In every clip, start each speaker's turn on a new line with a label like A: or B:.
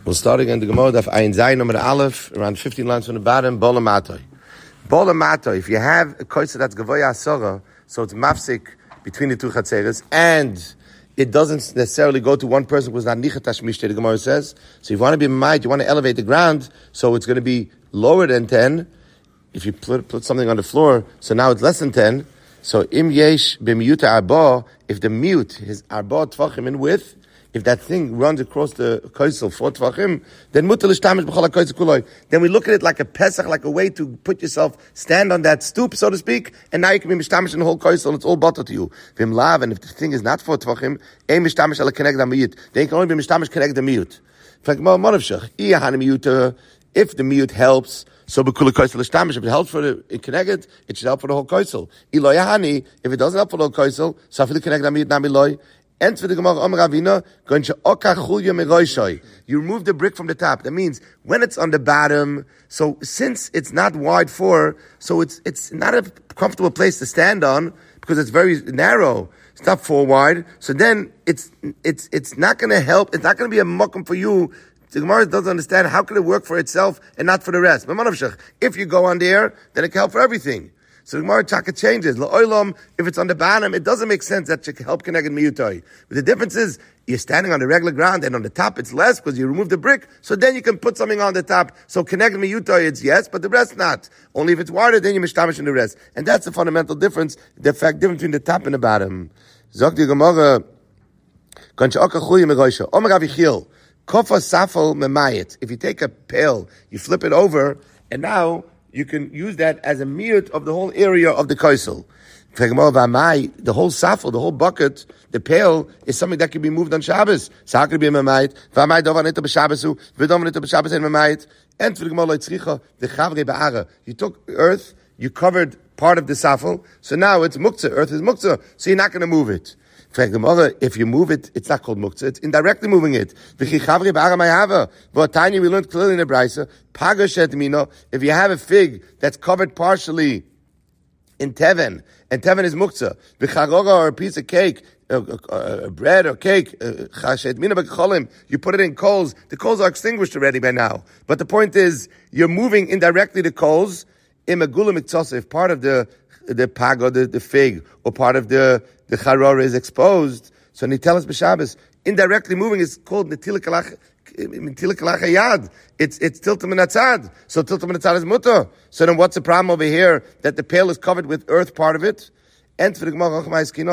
A: We'll start again the Gemara of Ayin Zayin number Aleph, around 15 lines from the bottom. Bola Matoi. Bola Matoi. If you have a koisa that's Gavoya Asora, so it's mafsik between the two chatzeres, and it doesn't necessarily go to one person who's not nichat tashmishte, the Gemara says. So if you want to be ma'id, you want to elevate the ground, so it's going to be lower than 10. If you put something on the floor, so now it's less than 10. So im yesh b'miyuta arba, if the mute, his arba tvachim in width, if that thing runs across the koisel 4 tvachim, then mutar l'shtamish b'chol ha-koisel kuloi. Then we look at it like a pesach, like a way to put yourself, stand on that stoop, so to speak, and now you can be mishtamish in the whole koisel, it's all butter to you. V'im lav, and if the thing is not 4 tvachim, ein mishtamish ala keneged ha-miyut. Then you can only be mishtamish keneged ha-miyut. If the miyut helps, so b'kula koisel l'shtamish, if it helps for the keneged, it should help for the whole koisel. Ilo yahani, if it doesn't help for the whole koisel, so afilu keneged ha-miyut nami loi. You remove the brick from the top. That means when it's on the bottom, so since it's not wide so it's not a comfortable place to stand on because it's very narrow. It's not 4 wide. So then it's not going to help. It's not going to be a mokum for you. The Gemara doesn't understand how can it work for itself and not for the rest. If you go on there, then it can help for everything. So the Gemara Chaka changes. La'olam, if it's on the bottom, it doesn't make sense that should help keneged miyutoi. But the difference is, you're standing on the regular ground, and on the top it's less because you remove the brick, so then you can put something on the top. So keneged miyutoi, it's yes, but the rest not. Only if it's wider, then you mishtamish in the rest. And that's the fundamental difference, the fact difference between the top and the bottom. Zok the Gemara, kofa safel memayit. If you take a pail, you flip it over, and now you can use that as a miyut of the whole area of the koisel. The whole safel, the whole bucket, the pail is something that can be moved on Shabbos. So how can it be a memayit? You took earth, you covered part of the safel, so now it's muktzah. Earth is muktzah, so you're not going to move it. If you move it, it's not called muktzah, it's indirectly moving it. We learned clearly in the Braisa, if you have a fig that's covered partially in teven, and teven is muktzah, or a piece of cake, bread or cake, you put it in coals, the coals are extinguished already by now. But the point is, you're moving indirectly the coals, if part of the pag or the fig, or part of the charora is exposed, so nitelas b'Shabbos, indirectly moving is called netilas yad. It's tiltum minatzad. So tiltum minatzad is mutter. So then what's the problem over here that the pail is covered with earth part of it? And for the Gemara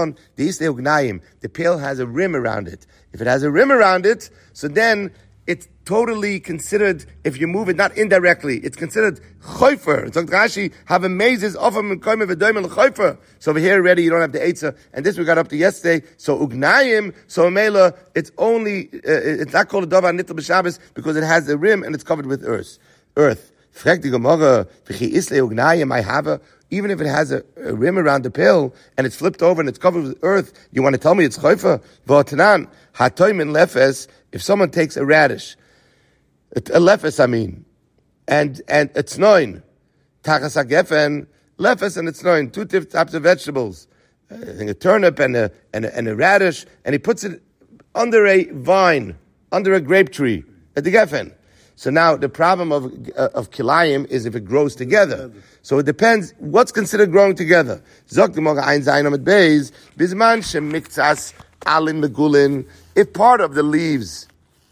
A: the pail has a rim around it. If it has a rim around it, so then it's totally considered, if you move it not indirectly, it's considered choifer. So Rashi have a mazes of and koime v'doim l'choifer. So over here already you don't have the eitzah, and this we got up to yesterday. So ugnayim, so mela, it's only it's not called a davar nitl b'Shabbos because it has a rim and it's covered with earth. Frag the Gemara v'chi isle ugnayim I have even if it has a rim around the pill and it's flipped over and it's covered with earth, you want to tell me it's choifer? V'otanan hatoim in lefes. If someone takes a radish, a lefes, and it's noin, tachas hagefen, lefes and it's noin, 2 types of vegetables, I think a turnip and a radish, and he puts it under a vine, under a grape tree, at the gefen. So now the problem of kilayim is if it grows together. So it depends what's considered growing together. Zok the Gemara Ayin Zayin Amud Beis bizman shemiktzas alin megulin. If part of the leaves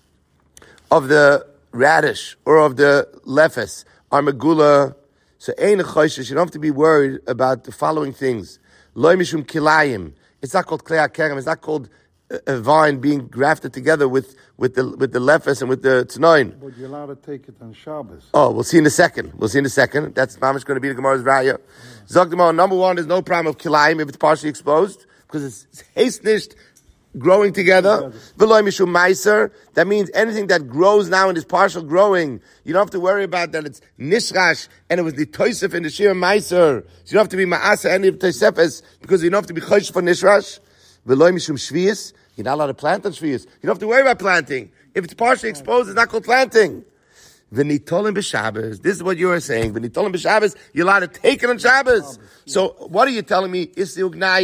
A: of the radish or of the lefes are megula, so ein choishes, you don't have to be worried about the following things. Loi mishum kilayim. It's not called klei hakerem. It's not called a vine being grafted together with the lefes and with the tznoin.
B: But you're allowed to take it on Shabbos.
A: Oh, we'll see in a second. That's mamish going to be the Gemara's raya. Zok the Gemara, number 1, there's no problem of kilayim if it's partially exposed because it's hasnished, growing together. V'loy mishum meiser. That means anything that grows now and is partial growing, you don't have to worry about that it's nishrash and it was the toisef and the shir meiser. So you don't have to be ma'asa any of toisefes because you don't have to be chosh for nishrash. V'loy mishum shvius. You're not allowed to plant on shvius. You don't have to worry about planting. If it's partially exposed, it's not called planting. V'nitolim b'Shabbos. This is what you are saying. V'nitolim b'Shabbos. You're allowed to take it on Shabbos. So what are you telling me? It's the ugnayim.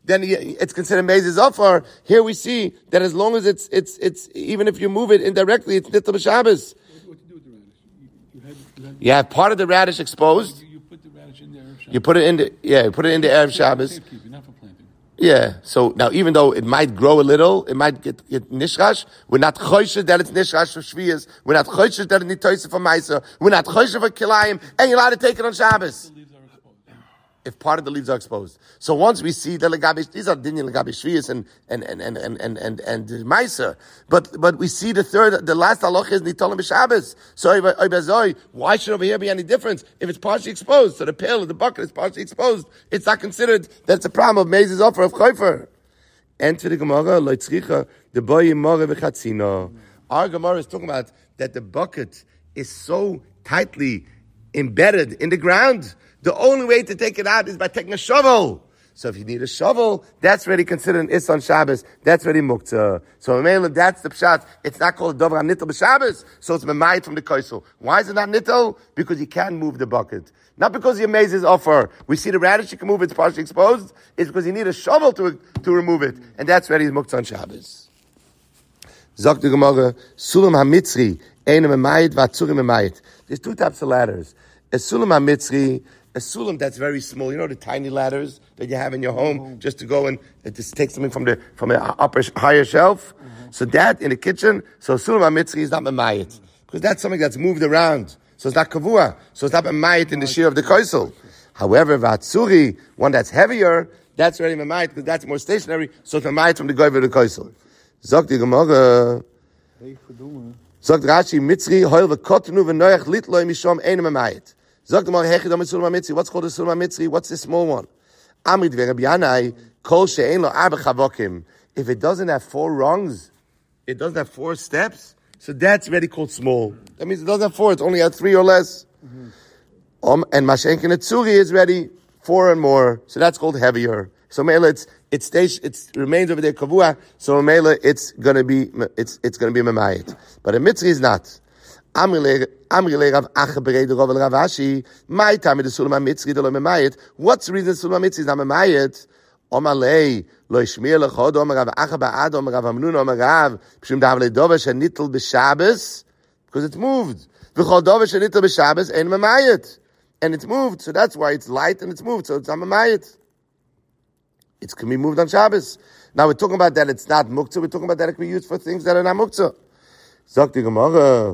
A: then it's considered Mezes Offer. Here we see that as long as it's even if you move it indirectly, it's Nittel B'Shabbos.
C: What do you do with the radish?
A: You have part of the radish exposed.
C: You put the radish in the Erev Shabbos.
A: You put it in the Erev Shabbos.
C: Safekeeping, not for planting.
A: Yeah. So now, even though it might grow a little, it might get nishrash. We're not choishes that it's nishrash for shviyas. We're not choishes that it's nitoisa for ma'aser. We're not choishes for kilayim, and you're allowed to take it on Shabbos.
C: The leaves are exposed.
A: If part of the leaves are exposed. So once we see the legabi, these are dinyan legabi shviyas and ma'aser. But we see the last halacha is nitolim b'Shabbos. So why should over here be any difference if it's partially exposed? So the pail of the bucket is partially exposed. It's not considered that it's a problem of Mezes Offer of Chofer. Enter the Gemara, loitzricha, the boy more v'chatzino. Our Gemara is talking about that the bucket is so tightly embedded in the ground. The only way to take it out is by taking a shovel. So if you need a shovel, that's already considered an Is on Shabbos. That's already Muktzah. So that's the Pshat. It's not called Dover HaNittel B'Shabbos, so it's Memayit from the Koisel. Why is it not Nittel? Because you can move the bucket. Not because your Mezes Offer. We see the radish, you can move it, it's partially exposed. It's because you need a shovel to remove it. And that's already Muktzah on Shabbos. Zok the Gemara, Sulam HaMitzri, Eine Memayit, Vatzurim Memayit. There's two types of ladders. A Sulam HaMitzri, a sulam that's very small, you know the tiny ladders that you have in your home just to go and just take something from the upper higher shelf. So that in the kitchen, so sulam hamitzri is not memayit because that's something that's moved around. So it's not kavua. So it's not memayit in the shear of the koisel. However, vatsuri, one that's heavier, that's already memayit because that's more stationary. So it's memayit from the goyver of the koisel. Zok the Gemara. Zok Rashi mitzri hoil v'kotnu v'noyach litloi mishom ein memayit. What's called a Sulam HaMitzri? What's the small one? If it doesn't have 4 rungs, it doesn't have 4 steps, so that's already called small. That means it doesn't have 4, it only has 3 or less. And Mashenkin Tzuri is ready 4 and more, so that's called heavier. So Mela, it remains over there kavua, so Mela, it's gonna be Memayit. But a Mitzri is not. Amri Rav Acha Berei Rav Rav Ashi. My time the Sulam HaMitzri the Lo Memayit. What's the reason Sulam HaMitzri is not Memayit? Omalei Lo Yishmir Lechod Omer Rav Acha Ba'ad Omer Rav Amnun Omer Rav Pshim Dav LeDova Shenitl B'Shabbos because it's moved. V'chol Dova Shenitl B'Shabbos Ein Memayit, and it's moved. So that's why it's light and it's moved. So it's not Memayit. It can be moved on Shabbos. Now we're talking about that it's not Muktzah. We're talking about that it can be used for things that are not Muktzah. Zok the Gemara.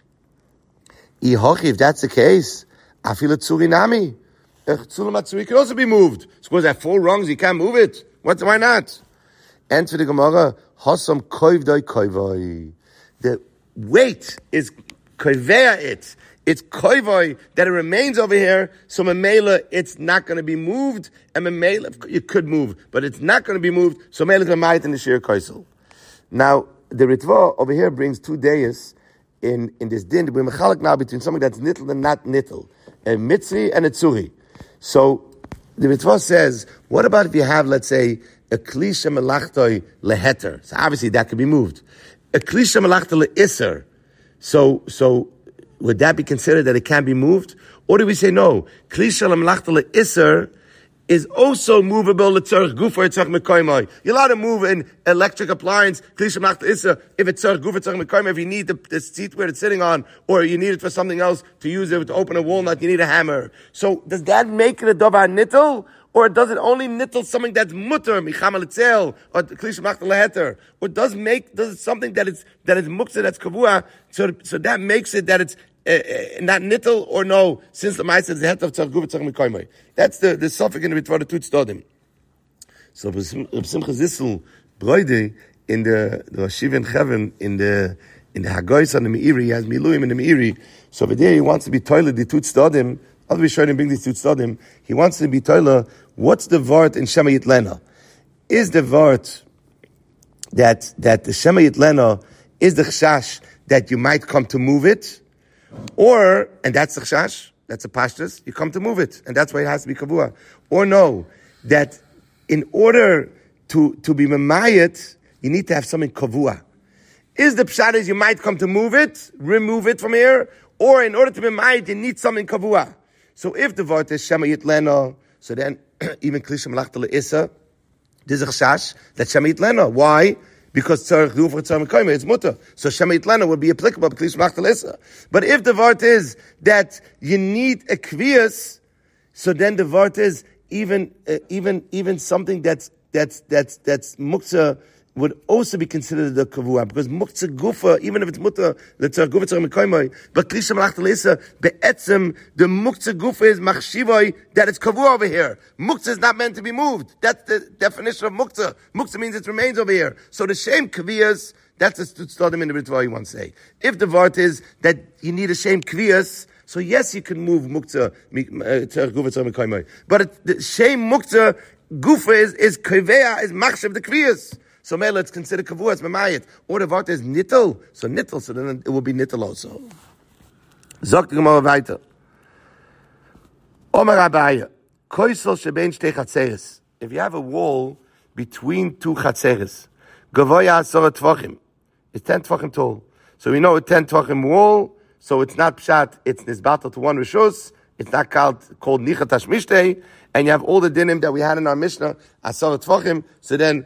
A: If that's the case, I feel it Tsurinami. Tsulam HaTzuri can also be moved. Suppose there are 4 rungs, you can't move it. Why not? Answer the Gemara, Hasam koivdoi koivoi. The weight is koivea it. It's koivoi that it remains over here, so memela, it's not going to be moved, and memela, you could move, but it's not going to be moved, so memela is memayit in the shir koisel. Now, the Ritva over here brings 2 days in this din, we're mechalek now between something that's nittel and not nittel, a mitzri and a tzuri. So the Ritva says, what about if you have, let's say, a klisha melachtoi leheter? So obviously that could be moved. A klisha melachtoi leisser. So would that be considered that it can be moved? Or do we say no? Klisha melachtoi leisser is also movable l'tzarech gufa tzarech mekoymai. You're allowed to move an electric appliance, klisha melachtoi leisser, if it's tzarech gufa tzarech mekoymai, if you need the seat where it's sitting on, or you need it for something else, to use it to open a walnut, you need a hammer. So does that make it a davar nittel? Or does it only nittel something that's mutter, micham al-tzel, or klisha melachtoi leheter? Or does it something that is muktzah, that's kavua, so that makes it that it's not nittel or no, since the ma'aser is the head of tzarech gufa tzarech mekoymai. That's the suffix in the Ritva Tut Stodim. So Reb Simcha Zissel Broide in the Shiva and Cheven in the Hagoyis on the Meiri, he has Miluim in the Meiri. So over there he wants to be toilet the Tut Stodim. I'll be showing him bring these Tut Stodim. He wants to be toilet. What's the vart in Shema Yitlena? Is the vart that the Shema Yitlena is the chashash that you might come to move it, or and that's the chashash. That's a pashtus. You come to move it, and that's why it has to be kavua. Or no, that in order to be memayit, you need to have something kavua. Is the pshat is you might come to move it, remove it from here, or in order to be memayit, you need something kavua. So if the vart is shema yitleno, so then even klisha melachtoi leissa, There's a chashash that Shemit Lena. Why? Because tzarich du for tzarich mekayim, it's mutter. So Shemit Lena would be applicable. But if the vart is that you need a kvias, so then the vart is even something that's muktzah would also be considered the kavua, because muktzah gufa, even if it's mutter, the tzarich gufa tzarich mekayim, but klisha malach telesa be'etzem, the muktzah gufa is machshivoi that it's kavua over here. Muktzah is not meant to be moved. That's the definition of muktzah. Muktzah means it remains over here. So the shem kaviyas, that's a studim in the Ritva you want to say. If the vart is that you need a shem kviyas, so yes, you can move muktzah tzarich gufa tzarich mekayim, but the shem muktzah gufa is kavea, is machshav the kviyas. So may let's consider kavua as memayit. Or the vart is nittel. So nittel, so then it will be nittel also. Zok the Gemara weiter. Omer Abaye, koisel shebein shtei chatzeres. If you have a wall between two chatzeres, gavoya asara tvachim. It's 10 tvachim tall. So we know a 10 tvachim wall, so it's not pshat, it's nisbatel to one rishus, it's not called nichat hashmishtei, and you have all the dinim that we had in our Mishnah, asara tvachim, so then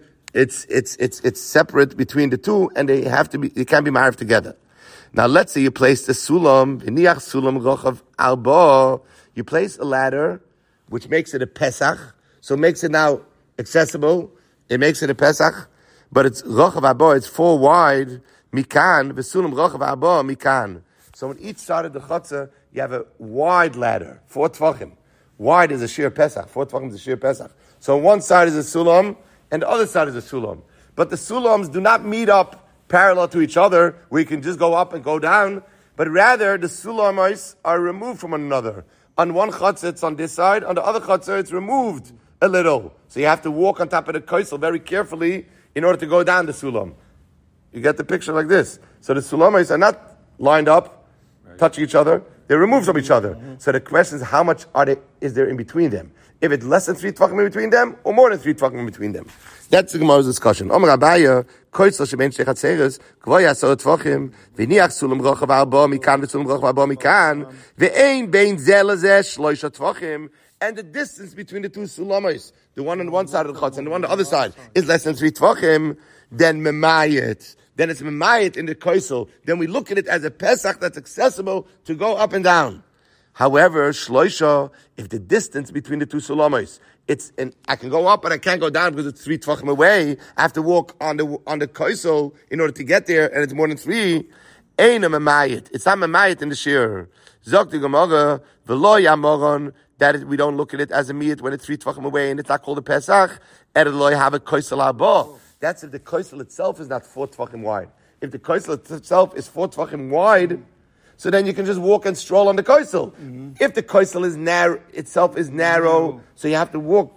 A: it's separate between the two, and they can't be married together. Now let's say you place the sulam, v'niach sulam rochav alba. You place a ladder, which makes it a pesach, so it makes it now accessible. It makes it a pesach, but it's rochav alba. It's 4 wide. Mikan v'sulam rochav alba mikan. So on each side of the chutzah, you have a wide ladder, 4 tvachim. Wide is a sheer pesach. 4 tvachim is a sheer pesach. So on one side is a sulam, and the other side is a sulam. But the sulams do not meet up parallel to each other, where you can just go up and go down, but rather the sulamos are removed from one another. On one chutzah it's on this side, on the other chutzah it's removed a little. So you have to walk on top of the kaisel very carefully in order to go down the sulam. You get the picture like this. So the sulamos are not lined up, touching each other, they're removed from each other. So the question is, how much is there in between them? If it's less than 3 tvachim in between them, or more than 3 tvachim in between them. That's the Gemara's discussion. Omer Abaye, koisel shebein shtei chatzeres, gvoya asara tvachim, v'niach sulam rochav alba mikan v'sulam rochav alba mikan, ve'ein bein zeh lezeh shloisha tvachim, and the distance between the two sulamos, the one on one side of the chutz and the one on the other side, is less than 3 tvachim, then memayit. Then it's memayit in the koisel. Then we look at it as a pesach that's accessible to go up and down. However, shloisha, if the distance between the two sulamos, I can go up and I can't go down because it's 3 tvachim away. I have to walk on the koisel in order to get there, and it's more than 3. Ein a memayit. It's not memayit in the shir. Zok the Gemara, v'lo yamoron, that we don't look at it as a miyit when it's 3 tvachim away, and it's not called a pesach. Er lo have a koisel haba. That's if the koisel itself is not 4 tvachim wide. If the koisel itself is 4 tvachim wide, so then you can just walk and stroll on the koisel. Mm-hmm. If the koisel is narrow, itself is narrow, so you have to walk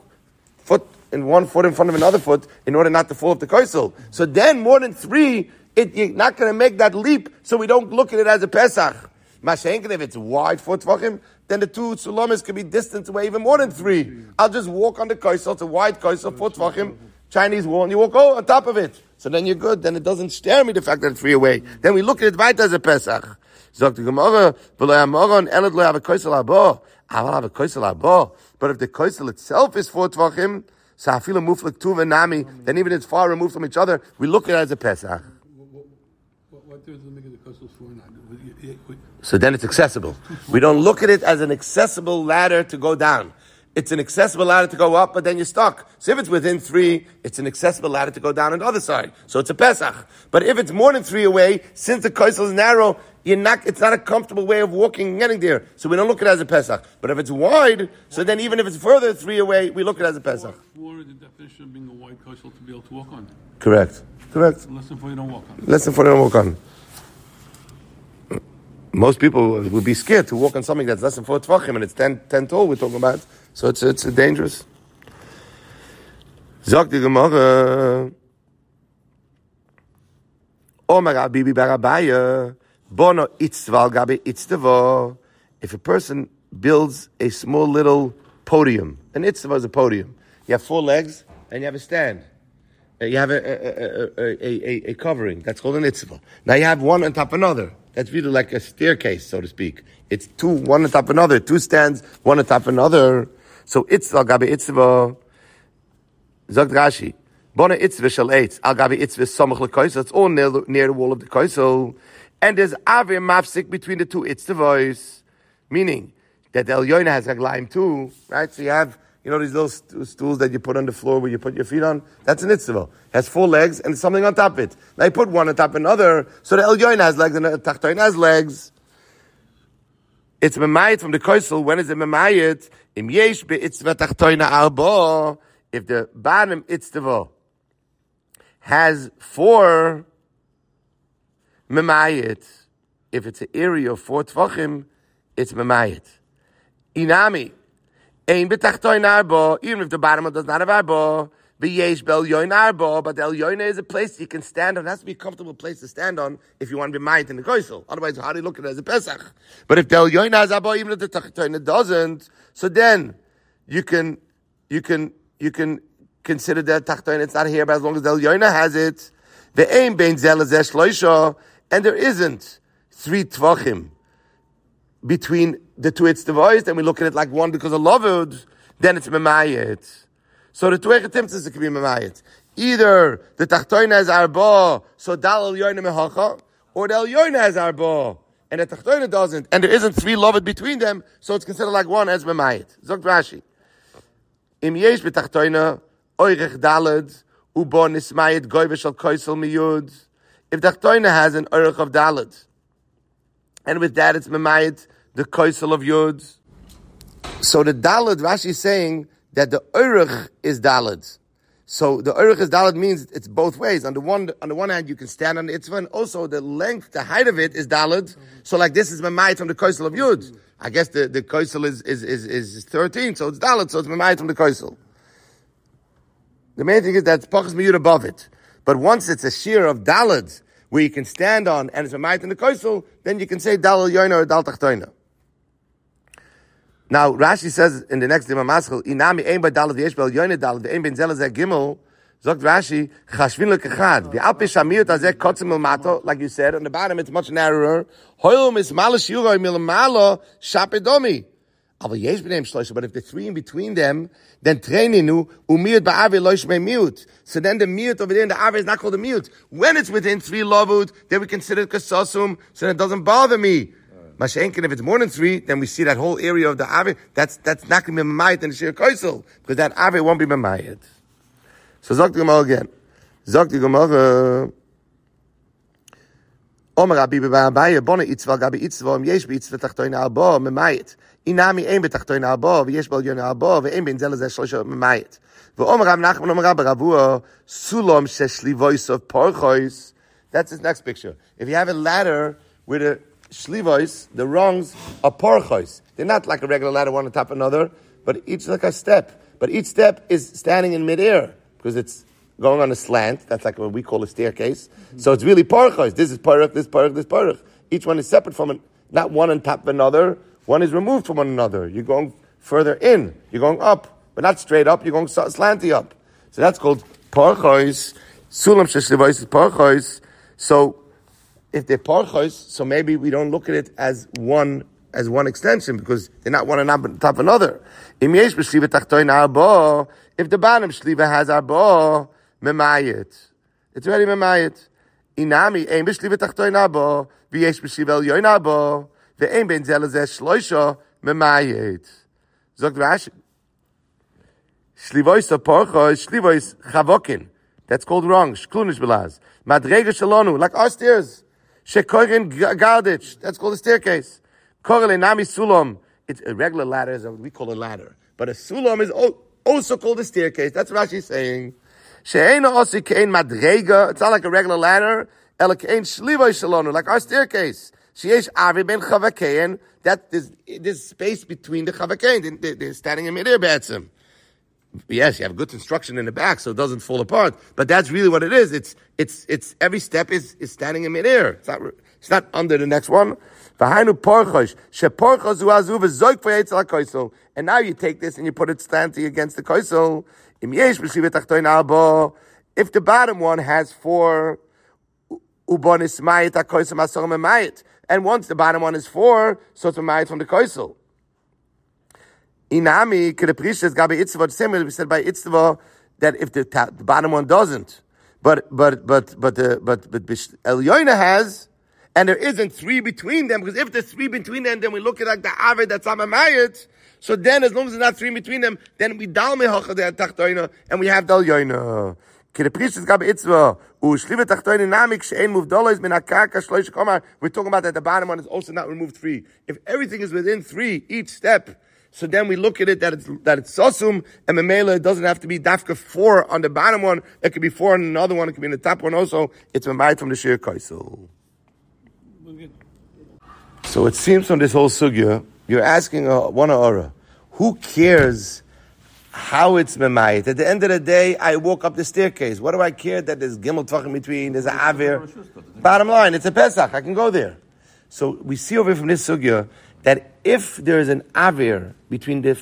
A: one foot in front of another foot in order not to fall off the koisel. So then more than 3, you're not going to make that leap, so we don't look at it as a pesach. Mashenkin, if it's wide 4 tvachim, then the 2 sulamis can be distance away even more than 3. I'll just walk on the koisel, it's a wide koisel, 4 tvachim, Chinese wall, and you walk on top of it. So then you're good. Then it doesn't scare me the fact that it's 3 away. Then we look at it right as a pesach. Sagt die Gemara, v'lo yamoron elad lo have a koisel haba. I will have a koisel haba. But if the koisel itself is 4 tvachim, so afilu muflik tu v'nami, then even if it's far removed from each other, we look at it as a pesach.
C: What does the make of the coastal for now?
A: So then it's accessible. We don't look at it as an accessible ladder to go down. It's an accessible ladder to go up, but then you're stuck. So if it's within 3, it's an accessible ladder to go down on the other side. So it's a pesach. But if it's more than 3 away, since the koisel is narrow, it's not a comfortable way of walking and getting there. So we don't look at it as a pesach. But if it's wide, so then even if it's further 3 away, we look at it as a pesach.
C: What is the definition of being a wide coastal to be able to walk on?
A: Correct.
C: Less than 4 you don't walk on.
A: Less than 4 you don't walk on. Most people would be scared to walk on something that's less than 4 tvachim, and it's 10 tall we're talking about. So it's dangerous. Zok the Gemara, Omer Abibi bar Abaye, Bono itzval gabe itztava. If a person builds a small little podium, an itztava is a podium. You have 4 legs and you have a stand. You have a covering. That's called an itztava. Now you have one on top of another. That's really like a staircase, so to speak. It's 2, one on top of another. 2 stands, one on top of another. So itztava gabe itztava. Zog Rashi. Bona itzvah shel eitz, al gabi itzvah samach lekoisel. It's all near the wall of the koisel. And there's avir mafsik between the two itzvahs. Meaning that the Elyoina has raglaim too, right? So you have, these little stools that you put on the floor where you put your feet on. That's an itzvah. It has 4 legs and something on top of it. Now you put one on top of another. So the Elyoina has legs and the Tachtoina has legs. It's memayit from the koisel. When is it memayit? Im yesh be'itzvah Tachtoina arba. If the bottom itzvah has 4 memayit, if it's an area of 4 tvachim, it's memayit. Inami, ein betachtoin arba, even if the bottom does not have arba, v'yesh be'elyoin arba, but the elyoin is a place you can stand on. It has to be a comfortable place to stand on if you want to be mayit in the koisel. Otherwise, how do you look at it as a pesach? But if the elyoin has arba, even if the tachtoin doesn't, so then you can consider that tachtoin it's not here, but as long as the elyoin has it, the aim bein zel zeh shloisha, and there isn't 3 tvachim between the two itzvahs, then we look at it like one because of lavud, then it's memayit. So the two echetimtzes it can be memayit. Either the tachtoina has arba, so dal elyoina mehacha, or the elyoina has arba, and the tachtoina doesn't, and there isn't 3 lavud between them, so it's considered like one as memayit. Zog Rashi. Im yesh betachtoina oirech dalad ubo nismayit goy v'shal koisel miyud. If the tachtoina has an oirech of dalad, and with that it's memayit the koisel of yud. So the dalad, Rashi is saying that the oirech is dalad. So the oirech is dalad means it's both ways. On the one hand, you can stand on the itzvah, and also the length, the height of it is dalad. So like this is memayit from the koisel of yud. I guess the koisel is 13, so it's dalad, so it's memayit from the koisel. The main thing is that it's pachas miyud above it. But once it's a shear of dalad, where you can stand on, and it's memayit in the koisel, then you can say dal elyoina or dal tachtoina. Now, Rashi says in the next Dima Maschel, Inami ein bei Dalet v'yesh bel yoyne Dalet v'ein ben zeh zeh gimel, sagt Rashi, chashvin lekechad, v'al pi shamiyot azeh kotzim il mato, like you said, on the bottom it's much narrower, hoylum is malash yuroi mil malo, shapedomi. Aber yesh b'neim shloisha, but if the 3 in between them, then treininu, umiyot ba'avi loish me miyut. So then the miyut over there in the avi is not called a miyut. When it's within 3 lavud, then we consider it kasosum, so that it doesn't bother me. Mashenkin, if it's more than 3, then we see that whole area of the Avi, that's not going to be Mamayit in the Shir Koisel, because that Avi won't be Mamayit. So Zog the Gemara again. Zog the Gemara, Omer Rabbi B'Abaye, Bona Itzvah, Gabi Itzvah, Yesh B'itzvah Tachtoina Arba, Mamayit. Inami Ein B'Tachtoina Arba, V'yesh B'Elyon Arba, V'Ein Ben Zel Zeh Shlosha Mamayit. V'Omer Rav Nachman, Omer Rabbi Ravua, Sulam Sheshlivois of Porchois. That's his next picture. If you have a ladder with a shlivois, the rungs are porchois. They're not like a regular ladder, one on top of another, but each like a step. But each step is standing in midair because it's going on a slant. That's like what we call a staircase. Mm-hmm. So it's really porchois. This is porch, this porch, this porch. Each one is separate from it, not one on top of another. One is removed from one another. You're going further in. You're going up, but not straight up. You're going slanty up. So that's called porchois. Sulam sheshlivois is porchois. So if they're parchos, so maybe we don't look at it as one extension because they're not one on top of another. If the bottom shliva has arba, memayit. It's already memayit. Inami ein b'shliva tachtoin arba, v'yesh b'shliva elyoin arba, v'ein ben zel zeh shloisha memayit. Zogt Rashi. Shlivois of parchos, shlivois chavokin. That's called wrong. Shklunish belaz. Madrega shalonu, like our stairs. Shekorin gardich. That's called a staircase. Korele nami sulam. It's a regular ladder, is what we call a ladder. But a sulam is also called a staircase. That's what Rashi's saying. She'ena osi kein madrega. It's not like a regular ladder. Ela kein shlivoy shalonu, like our staircase. Sheyesh avi ben chavakein. That there's space between the chavakein. They're standing in midair be'etzim. Yes, you have good construction in the back, so it doesn't fall apart. But that's really what it is. It's every step is standing in midair. It's not under the next one. And now you take this and you put it slanty against the koisel. If the bottom one has 4, and once the bottom one is 4, so it's a from the koisel. Inami, Kedeprishas, Gabi Itzvah, the same way we said by Itzvah, that if the bottom one doesn't, but Elyoina has, and there isn't three between them, because if there's three between them, then we look at like the Aver that's Amamayit, so then as long as there's not three between them, then we dal mehocha the Tachtoina, and we have the Elyoina. We're talking about that the bottom one is also not removed three. If everything is within three, each step, so then we look at it that it's sosum, and memela, it doesn't have to be dafka 4 on the bottom one, it could be 4 on another one, it could be in the top one also, it's memayit from the shir kaisel. So it seems from this whole sugya, you're asking one or who cares how it's memayit? At the end of the day, I walk up the staircase. What do I care that there's gimel tvachim between, there's an avir? Bottom line, it's a Pesach, I can go there. So we see over from this sugya that if there is an avir between this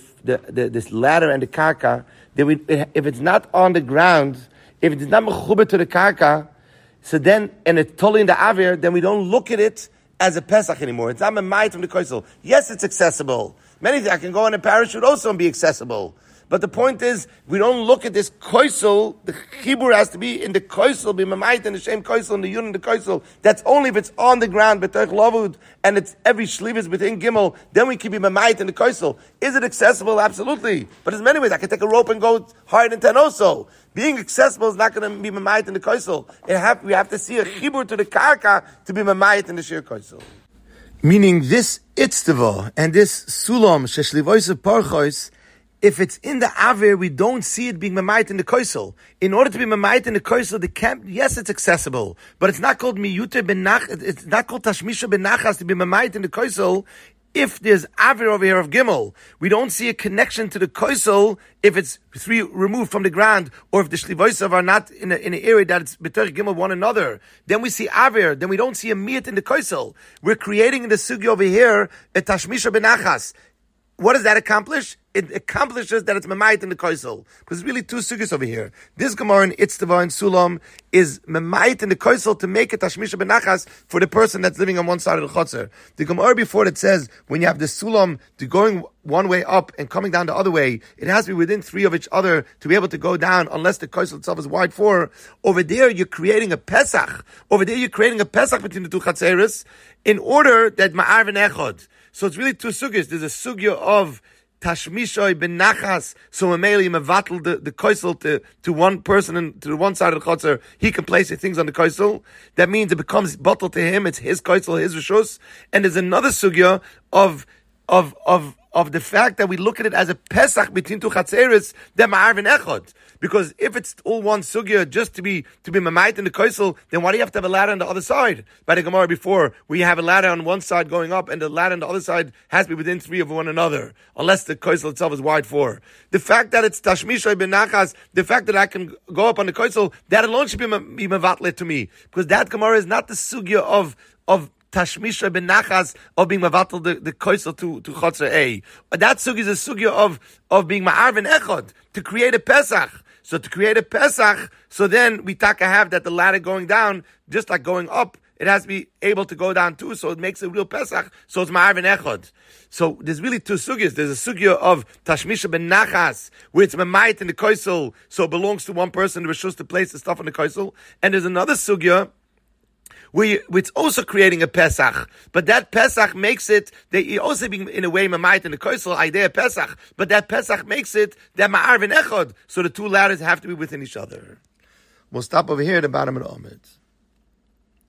A: ladder and the karka, then if it's not on the ground, if it's not mechuber to the karka, so then, and it's totally in the avir, then we don't look at it as a Pesach anymore. It's not memayit from the koisel. Yes, it's accessible. Many things, I can go on a parachute also and be accessible. But the point is, we don't look at this koisel. The chibur has to be in the koisel, be mamayit in the same koisel, in the yun in the koisel. That's only if it's on the ground, b'toich lavud, and it's every shliv is within gimel. Then we can be mamayit in the koisel. Is it accessible? Absolutely. But there's many ways. I can take a rope and go higher than 10 also. Being accessible is not going to be mamayit in the koisel. We have to see a chibur to the karka to be mamayit in the shir koisel. Meaning this itztava and this sulam sheshlivois parchois, if it's in the Avir, we don't see it being Mamayit in the Koisel. In order to be Mamayit in the Koisel, the camp, yes, it's accessible, but it's not called Miyute Benach, it's not called Tashmisha Benachas to be Mamayit in the Koisel. If there's Avir over here of Gimel, we don't see a connection to the Koisel if it's 3 removed from the ground, or if the Shlivoisav are not in an area that it's B'terich Gimel one another. Then we see Avir, then we don't see a Miyat in the Koisel. We're creating in the Sugi over here a Tashmisha Benachas. What does that accomplish? It accomplishes that it's memayit in the koisel. Because there's really 2 sugis over here. This Gemara in Itztava and Sulam is memayit in the koisel to make a tashmisha benachas for the person that's living on one side of the chotzer. The Gemara before that says, when you have the Sulam to going one way up and coming down the other way, it has to be within 3 of each other to be able to go down, unless the koisel itself is wide 4. Over there, you're creating a Pesach. Over there, you're creating a Pesach between the 2 chatzeres in order that ma'arv and echod. So it's really 2 sugyas. There's a sugya of tashmishoy benachas, so Mameli mevatel the koisel to one person and to the one side of the chotzer, he can place his things on the koisel. That means it becomes bottled to him, it's his koisel, his rishus. And there's another sugya of the fact that we look at it as a Pesach between 2 chatzeres, that ma'arv and echod. Because if it's all one sugya just to be mamayit in the koisel, then why do you have to have a ladder on the other side? By the Gemara before, where you have a ladder on one side going up, and the ladder on the other side has to be within 3 of one another, unless the koisel itself is wide 4. The fact that it's tashmishay benachas, the fact that I can go up on the koisel, that alone should be mevatlet to me, because that Gemara is not the sugya of tashmisha benachas of being mavatal the koisel to chotzer A. That sugya is a sugya of being ma'arv and echod to create a Pesach. So to create a Pesach, so then we taka have that the ladder going down, just like going up, it has to be able to go down too, so it makes a real Pesach, so it's ma'arv and echod. So there's really 2 sugyas. There's a sugya of tashmisha benachas, where it's mamayit in the koisel, so it belongs to one person, the rishus to place the stuff on the koisel. And there's another sugya where it's also creating a Pesach, but that Pesach makes it that you also being in a way mamayit in the koisel idea Pesach, but that Pesach makes it that ma'arv and echod, so the 2 ladders have to be within each other. We'll stop over here at the bottom of the Omid.